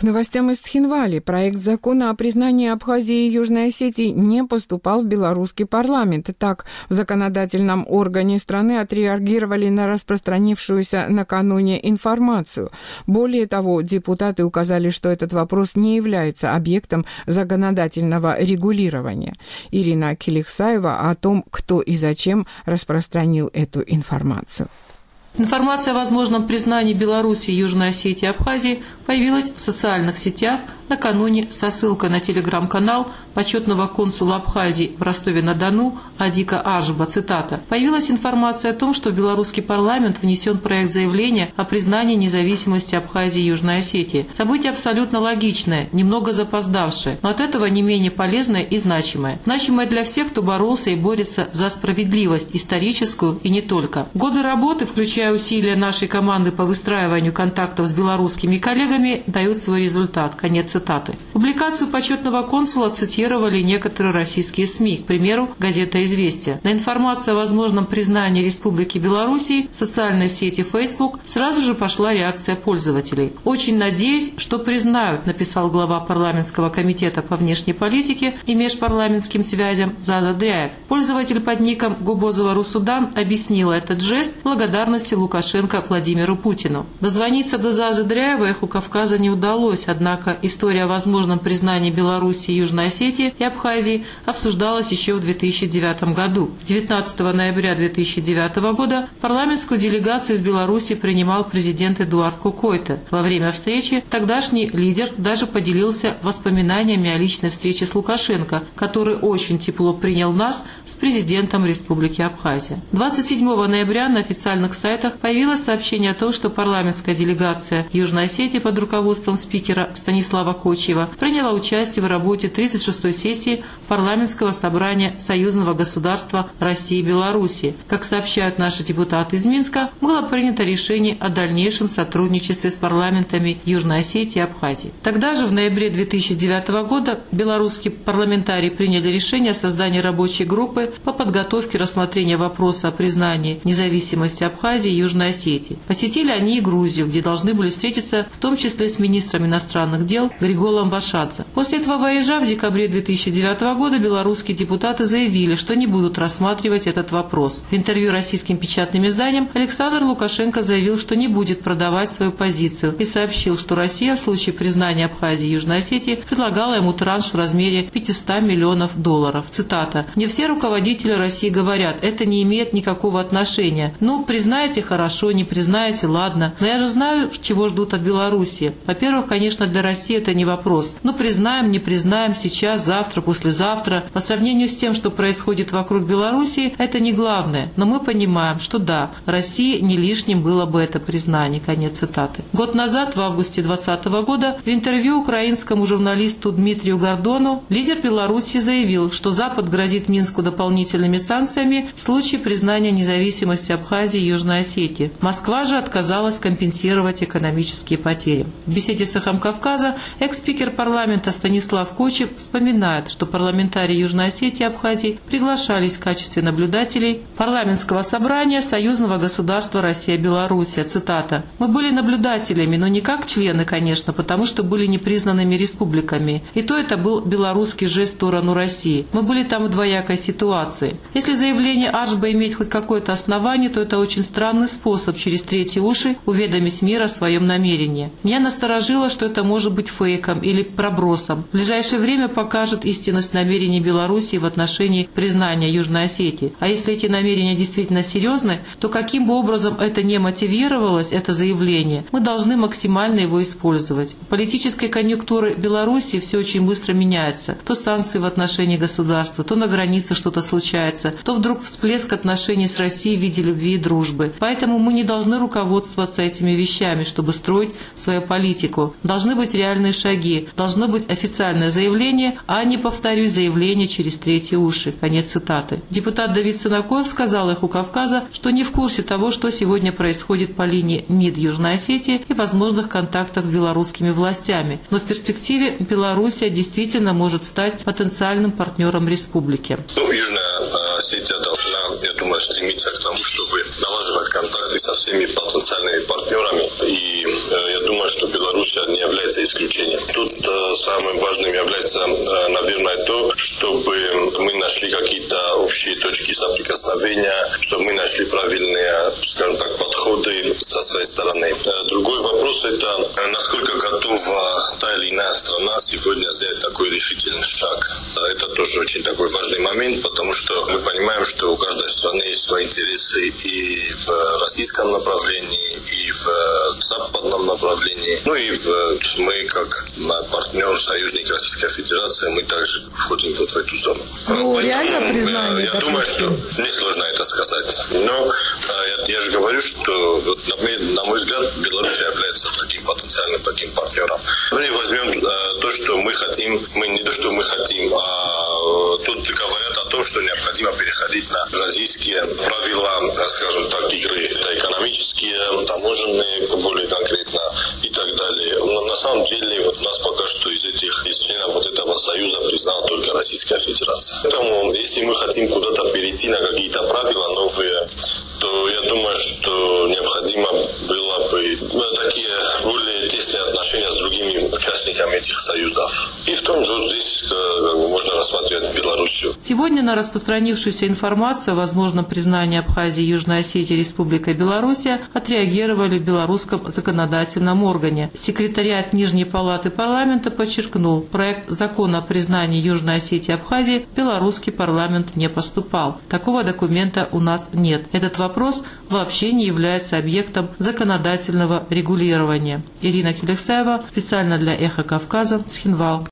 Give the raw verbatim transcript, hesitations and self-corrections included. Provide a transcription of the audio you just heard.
К новостям из Цхинвали. Проект закона о признании Абхазии и Южной Осетии не поступал в белорусский парламент. Так, в законодательном органе страны отреагировали на распространившуюся накануне информацию. Более того, депутаты указали, что этот вопрос не является объектом законодательного регулирования. Ирина Келихсаева о том, кто и зачем распространил эту информацию. Информация о возможном признании Беларуси, Южной Осетии и Абхазии появилась в социальных сетях накануне со ссылкой на телеграм-канал почетного консула Абхазии в Ростове-на-Дону Адика Ажба, цитата, «Появилась информация о том, что в белорусский парламент внесен проект заявления о признании независимости Абхазии и Южной Осетии. Событие абсолютно логичное, немного запоздавшее, но от этого не менее полезное и значимое. Значимое для всех, кто боролся и борется за справедливость, историческую и не только. Годы работы, включая усилия нашей команды по выстраиванию контактов с белорусскими коллегами, дают свой результат». Конец цитаты. Публикацию почетного консула цитировали некоторые российские СМИ, к примеру, газета «Известия». На информацию о возможном признании Республики Белоруссии в социальной сети Facebook сразу же пошла реакция пользователей. «Очень надеюсь, что признают», написал глава парламентского комитета по внешней политике и межпарламентским связям Заза Дряев. Пользователь под ником Губозова Русудан объяснила этот жест благодарностью Лукашенко Владимиру Путину. Дозвониться до Зазы Дряева «Эху Кавказа» не удалось, однако история о возможном признании Белоруссии, Южной Осетии и Абхазии обсуждалась еще в две тысячи девятом году. девятнадцатого ноября две тысячи девятого года парламентскую делегацию из Беларуси принимал президент Эдуард Кукойто. Во время встречи тогдашний лидер даже поделился воспоминаниями о личной встрече с Лукашенко, который очень тепло принял нас с президентом Республики Абхазия. двадцать седьмого ноября на официальных сайтах появилось сообщение о том, что парламентская делегация Южной Осетии под руководством спикера Станислава Кочева приняла участие в работе тридцать шестой сессии парламентского собрания Союзного государства России и Беларуси. Как сообщают наши депутаты из Минска, было принято решение о дальнейшем сотрудничестве с парламентами Южной Осетии и Абхазии. Тогда же, в ноябре две тысячи девятого года, белорусские парламентарии приняли решение о создании рабочей группы по подготовке рассмотрения вопроса о признании независимости Абхазии и Южной Осетии. Посетили они и Грузию, где должны были встретиться в том числе с министром иностранных дел Григолом Вашадзе. После этого вояжа в декабре две тысячи девятого года белорусские депутаты заявили, что не будут рассматривать этот вопрос. В интервью российским печатным изданиям Александр Лукашенко заявил, что не будет продавать свою позицию и сообщил, что Россия в случае признания Абхазии и Южной Осетии предлагала ему транш в размере пятьсот миллионов долларов. Цитата. «Мне все руководители России говорят, это не имеет никакого отношения. Ну, признаете – хорошо, не признаете – ладно. Но я же знаю, чего ждут от Белоруссии. Во-первых, конечно, для России это не вопрос. Ну, признаем, не признаем, сейчас, завтра, послезавтра. По сравнению с тем, что происходит вокруг Белоруссии, это не главное. Но мы понимаем, что да, России не лишним было бы это признание». Конец цитаты. Год назад, в августе двадцатого года, в интервью украинскому журналисту Дмитрию Гордону лидер Беларуси заявил, что Запад грозит Минску дополнительными санкциями в случае признания независимости Абхазии и Южной Осетии. Москва же отказалась компенсировать экономические потери. В беседе с «Эхом Кавказа» экс-спикер парламента Станислав Кочев вспоминает, что парламентарии Южной Осетии и Абхазии приглашались в качестве наблюдателей парламентского собрания Союзного государства Россия-Белоруссия. Цитата. «Мы были наблюдателями, но не как члены, конечно, потому что были непризнанными республиками. И то это был белорусский жест в сторону России. Мы были там в двоякой ситуации. Если заявление Ажба имеет хоть какое-то основание, то это очень странный способ через третьи уши уведомить мир о своем намерении. Меня насторожило, что это может быть фейком или пробросом. В ближайшее время покажет истинность намерений Белоруссии в отношении признания Южной Осетии. А если эти намерения действительно серьезны, то каким бы образом это не мотивировалось, это заявление, мы должны максимально его использовать. В политической конъюнктуре Белоруссии все очень быстро меняется. То санкции в отношении государства, то на границе что-то случается, то вдруг всплеск отношений с Россией в виде любви и дружбы. Поэтому мы не должны руководствоваться этими вещами, чтобы строить свою политику. Должны быть реальные шаги, должно быть официальное заявление, а не, повторюсь, заявление через третьи уши». Конец цитаты. Депутат Давид Сынакоев сказал «Эху Кавказа», что не в курсе того, что сегодня происходит по линии МИД Южной Осетии и возможных контактах с белорусскими властями. Но в перспективе Белоруссия действительно может стать потенциальным партнером республики. Ну, Южная Осетия должна эту думаю, стремится к тому, чтобы налаживать контакты со всеми потенциальными партнерами. И я думаю, что Беларусь не является исключением. Тут самым важным является, наверное, то, чтобы мы нашли какие-то общие точки соприкосновения, чтобы мы нашли правильные, скажем так, подходы со своей стороны. Другой вопрос – это насколько готова та или иная страна сегодня взять такой решительный шаг. Это тоже очень такой важный момент, потому что мы понимаем, что у каждой страны есть свои интересы и в российском направлении, и в западном направлении. Ну и в, мы, как партнер, союзник Российской Федерации, мы также входим вот в эту зону. Ну, реально признание? Я думаю, что несложно это сказать. Но я, я же говорю, что, на мой взгляд, Беларусь является таким потенциальным таким партнером. Мы возьмем то, что мы хотим, мы не то, что мы хотим, а тут говорят о том, что необходимо переходить на российские правила, скажем так, игры. Это экономические, таможенные, более конкретно, и так далее. Но на самом деле, вот нас пока что из этих из членов вот этого союза признала только Российская Федерация. Поэтому, если мы хотим куда-то перейти на какие-то правила новые, то я думаю, что необходимо было бы такие более тесные отношения с другими участниками этих союзов. И в том же здесь как бы, можно рассматривать Белоруссию. Сегодня на распространившуюся информацию о возможном признании Абхазии и Южной Осетии Республикой Белоруссия отреагировали в белорусском законодательном органе. Секретариат Нижней палаты парламента подчеркнул, проект закона о признании Южной Осетии и Абхазии в белорусский парламент не поступал. Такого документа у нас нет. Этот вопрос вообще не является объектом законодательного регулирования. Ирина Килексаева, специально для «Эхо Кавказа», Цхинвал.